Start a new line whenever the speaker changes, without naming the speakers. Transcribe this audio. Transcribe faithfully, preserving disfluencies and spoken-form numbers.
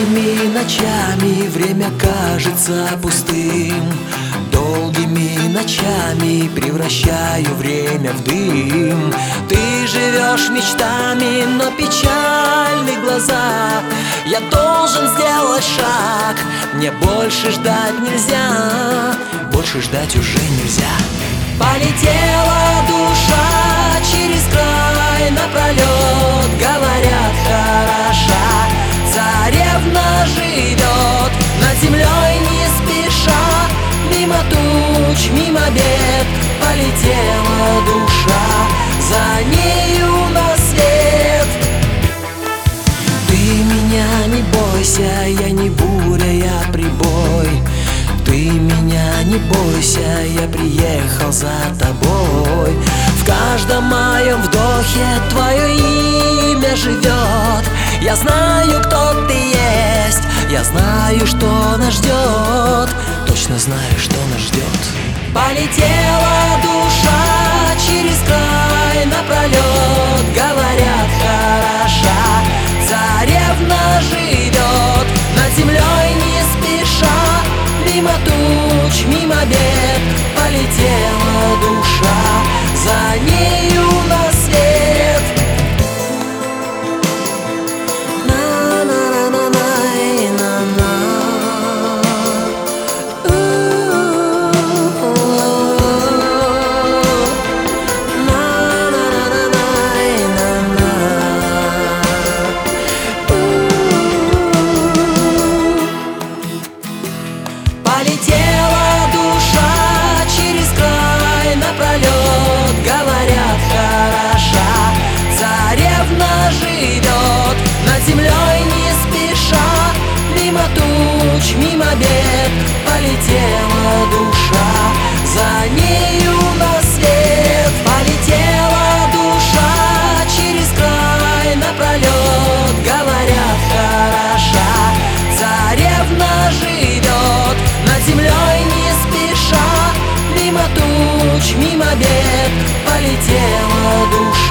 Долгими ночами время кажется пустым. Долгими ночами превращаю время в дым. Ты живешь мечтами, но печальны глаза. Я должен сделать шаг, мне больше ждать нельзя. Больше ждать уже нельзя. Полетела душа через край напролет. Говорят, хороша царевна живет над землей не спеша. Мимо туч, мимо бед полетела душа, за нею на свет. Ты меня не бойся, я не буря, я прибой. Ты меня не бойся, я приехал за тобой. В каждом моем вдохе твое имя живет. Я знаю, кто ты есть, я знаю, что нас ждет. Точно знаю, что нас ждет. Полетела душа через край напролет. Говорят, хороша царевна живет над землей не спеша. Мимо туч, мимо бед полетела душа, за нею на свет. Полетела душа через край напролет. Говорят, хороша царевна живет над землей не спеша. Мимо туч, мимо бед полетела душа, за нею на свет. Полетела душа через край напролет. Говорят, хороша царевна живет над землей не спеша. Мимо туч, мимо бед полетела душа.